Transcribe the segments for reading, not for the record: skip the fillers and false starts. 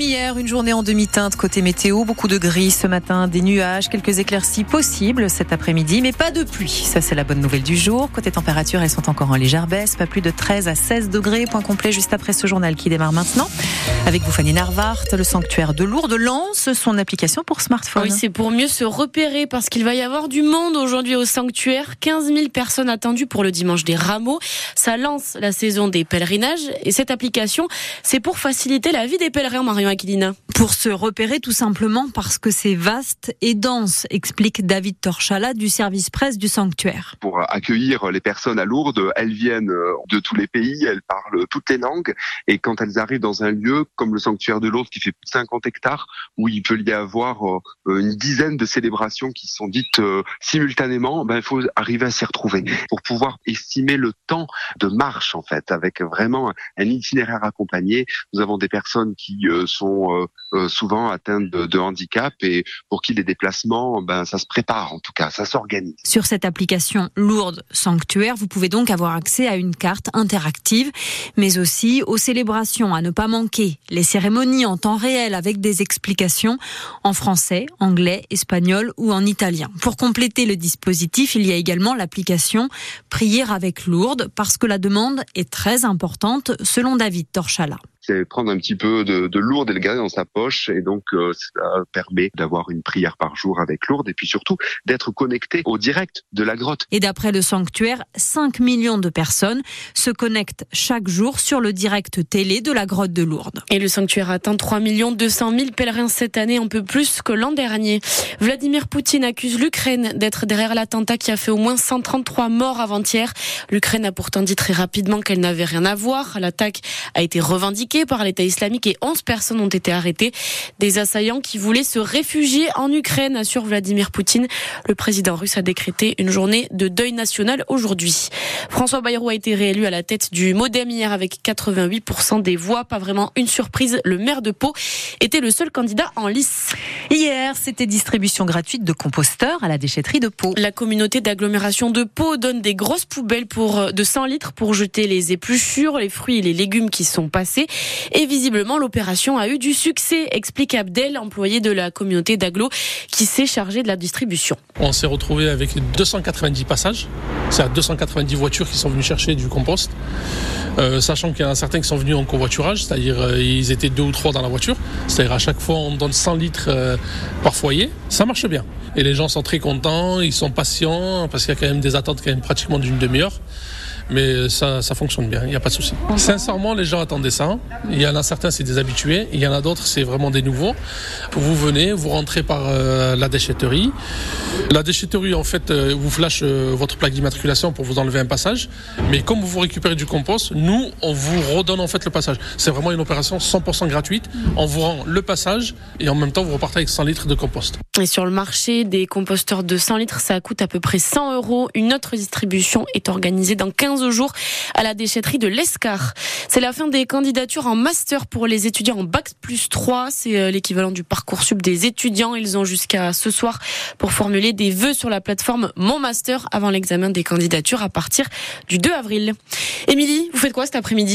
hier, une journée en demi-teinte côté météo, beaucoup de gris ce matin, des nuages, quelques éclaircies possibles cet après-midi, mais pas de pluie. Ça, c'est la bonne nouvelle du jour. Côté température, elles sont encore en légère baisse, pas plus de 13 à 16 degrés. Point complet juste après ce journal qui démarre maintenant. Avec vous, Fanny Narvart, le sanctuaire de Lourdes lance son application pour smartphone. Oui, c'est pour mieux se repérer parce qu'il va y avoir du monde aujourd'hui au sanctuaire. 15 000 personnes attendues pour le dimanche des Rameaux. Ça lance la saison des pèlerinages et cette application, c'est pour faciliter la vie des pèlerins, Marion Aquilina. Pour se repérer tout simplement parce que c'est vaste et dense, explique David Torchala du service presse du sanctuaire. Pour accueillir les personnes à Lourdes, elles viennent de tous les pays, elles parlent toutes les langues et quand elles arrivent dans un lieu comme le sanctuaire de Lourdes qui fait plus de 50 hectares où il peut y avoir une dizaine de célébrations qui sont dites simultanément, il faut arriver à s'y retrouver pour pouvoir estimer le temps de marche en fait avec vraiment un itinéraire accompagné. Nous avons des personnes qui sont souvent atteintes de handicap et pour qui les déplacements, ça se prépare en tout cas, ça s'organise. Sur cette application Lourdes Sanctuaire, vous pouvez donc avoir accès à une carte interactive, mais aussi aux célébrations à ne pas manquer, les cérémonies en temps réel avec des explications en français, anglais, espagnol ou en italien. Pour compléter le dispositif, il y a également l'application Prier avec Lourdes parce que la demande est très importante selon David Torchala. C'est prendre un petit peu de Lourdes et le garder dans sa poche et donc ça permet d'avoir une prière par jour avec Lourdes et puis surtout d'être connecté au direct de la grotte. Et d'après le sanctuaire, 5 millions de personnes se connectent chaque jour sur le direct télé de la grotte de Lourdes. Et le sanctuaire atteint 3 200 000 pèlerins cette année, un peu plus que l'an dernier. Vladimir Poutine accuse l'Ukraine d'être derrière l'attentat qui a fait au moins 133 morts avant-hier. L'Ukraine a pourtant dit très rapidement qu'elle n'avait rien à voir. L'attaque a été revendiquée par l'État islamique et 11 personnes ont été arrêtées. Des assaillants qui voulaient se réfugier en Ukraine, assure Vladimir Poutine. Le président russe a décrété une journée de deuil national aujourd'hui. François Bayrou a été réélu à la tête du MoDem hier avec 88% des voix. Pas vraiment une surprise, le maire de Pau était le seul candidat en lice. Hier, c'était distribution gratuite de composteurs à la déchetterie de Pau. La communauté d'agglomération de Pau donne des grosses poubelles de 100 litres pour jeter les épluchures, les fruits et les légumes qui sont passés. Et visiblement, l'opération a eu du succès, explique Abdel, employé de la communauté d'agglo, qui s'est chargé de la distribution. On s'est retrouvé avec 290 passages. C'est 290 voitures qui sont venues chercher du compost. Sachant qu'il y en a certains qui sont venus en covoiturage, c'est-à-dire ils étaient 2 ou 3 dans la voiture. C'est-à-dire à chaque fois, on donne 100 litres par foyer. Ça marche bien. Et les gens sont très contents, ils sont patients, parce qu'il y a quand même des attentes pratiquement d'une demi-heure. Mais ça fonctionne bien, il n'y a pas de souci. Sincèrement, les gens attendaient ça. Il y en a certains, c'est des habitués. Il y en a d'autres, c'est vraiment des nouveaux. Vous venez, vous rentrez par la déchetterie. La déchetterie, en fait, vous flash votre plaque d'immatriculation pour vous enlever un passage. Mais comme vous récupérez du compost, nous, on vous redonne en fait le passage. C'est vraiment une opération 100% gratuite. On vous rend le passage et en même temps, vous repartez avec 100 litres de compost. Et sur le marché des composteurs de 100 litres, ça coûte à peu près 100 €. Une autre distribution est organisée dans 15 jours à la déchetterie de l'Escar. C'est la fin des candidatures en master pour les étudiants en Bac+3. C'est l'équivalent du Parcoursup des étudiants. Ils ont jusqu'à ce soir pour formuler des vœux sur la plateforme Mon Master avant l'examen des candidatures à partir du 2 avril. Émilie, vous faites quoi cet après-midi ?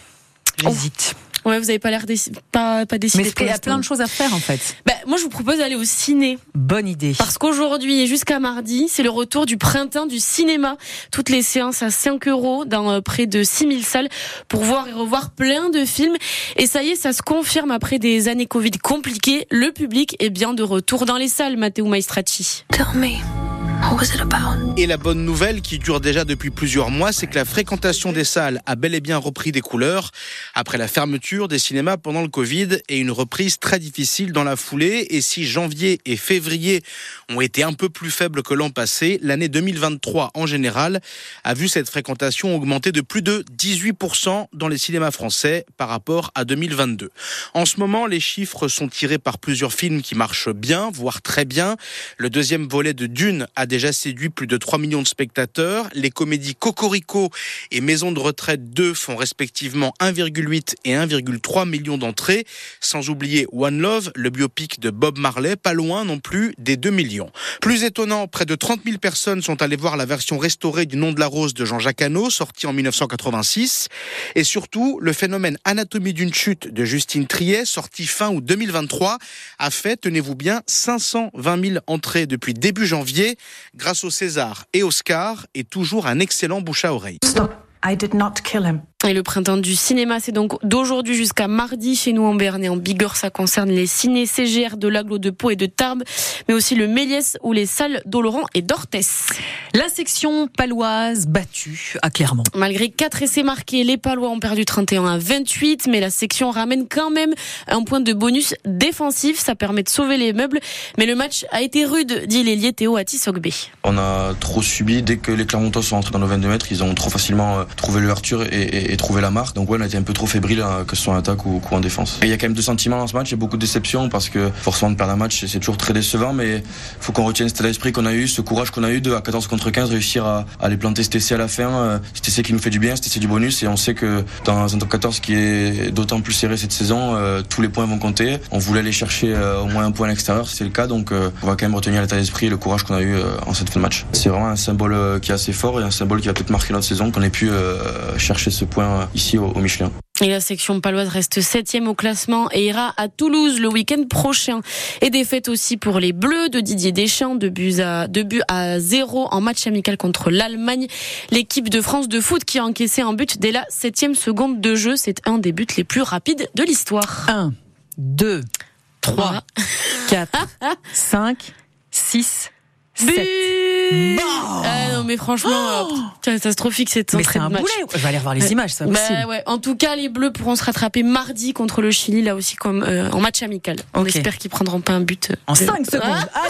J'hésite. Ouais, vous n'avez pas l'air pas décidé. Mais il y a plein de choses à faire en fait. Moi, je vous propose d'aller au ciné. Bonne idée. Parce qu'aujourd'hui et jusqu'à mardi, c'est le retour du printemps du cinéma. Toutes les séances à 5 € dans près de 6000 salles pour voir et revoir plein de films. Et ça y est, ça se confirme après des années Covid compliquées. Le public est bien de retour dans les salles, Matteo Maestracci. Et la bonne nouvelle, qui dure déjà depuis plusieurs mois, c'est que la fréquentation des salles a bel et bien repris des couleurs après la fermeture des cinémas pendant le Covid et une reprise très difficile dans la foulée. Et si janvier et février ont été un peu plus faibles que l'an passé, l'année 2023 en général a vu cette fréquentation augmenter de plus de 18% dans les cinémas français par rapport à 2022. En ce moment, les chiffres sont tirés par plusieurs films qui marchent bien, voire très bien. Le deuxième volet de Dune a déjà déjà séduit plus de 3 millions de spectateurs. Les comédies Cocorico et Maison de retraite 2 font respectivement 1,8 et 1,3 millions d'entrées. Sans oublier One Love, le biopic de Bob Marley, pas loin non plus des 2 millions. Plus étonnant, près de 30 000 personnes sont allées voir la version restaurée du Nom de la Rose de Jean-Jacques Hano, sortie en 1986. Et surtout, le phénomène Anatomie d'une chute de Justine Triet, sorti fin août 2023, a fait, tenez-vous bien, 520 000 entrées depuis début janvier, grâce au César et Oscar, et toujours un excellent bouche à oreille. Stop. I did not kill him. Et le printemps du cinéma, c'est donc d'aujourd'hui jusqu'à mardi chez nous en Béarn et en Bigorre. Ça concerne les ciné CGR de l'Aglo de Pau et de Tarbes, mais aussi le Méliès ou les salles d'Oloron et d'Orthès. La section paloise battue à Clermont. Malgré 4 essais marqués, les Palois ont perdu 31-28, mais la section ramène quand même un point de bonus défensif. Ça permet de sauver les meubles, mais le match a été rude, dit l'ailier Théo Atisogbe. On a trop subi. Dès que les Clermontois sont entrés dans nos 22 mètres, ils ont trop facilement trouvé l'ouverture et trouvé la marque. Donc ouais, on a été un peu trop fébrile, que ce soit en attaque ou en défense. Et il y a quand même 2 sentiments dans ce match. Il y a beaucoup de déceptions parce que forcément de perdre un match, c'est toujours très décevant, mais il faut qu'on retienne cet état d'esprit qu'on a eu, ce courage qu'on a eu de à 14 contre 15 réussir à les planter cet essai à la fin. Cet essai qui nous fait du bien, cet essai du bonus, et on sait que dans un top 14 qui est d'autant plus serré cette saison, tous les points vont compter. On voulait aller chercher au moins un point à l'extérieur, c'est le cas, donc on va quand même retenir l'état d'esprit et le courage qu'on a eu en cette fin de match. C'est vraiment un symbole qui est assez fort et un symbole qui va peut-être marquer notre saison, qu'on ait pu chercher ce point ici au Michelin. Et la section paloise reste 7e au classement et ira à Toulouse le week-end prochain. Et défaite aussi pour les Bleus de Didier Deschamps, 2 buts à 0 en match amical contre l'Allemagne. L'équipe de France de foot qui a encaissé un but dès la 7e seconde de jeu. C'est un des buts les plus rapides de l'histoire. 1, 2, 3, 4, 5, 6, 7. Ah non mais franchement, catastrophique cette entrée de match. Mais c'est un boulet. Je vais aller revoir les images, c'est impossible. Ouais. En tout cas, les Bleus pourront se rattraper mardi contre le Chili, là aussi comme en match amical. On espère qu'ils prendront pas un but. En 5 secondes.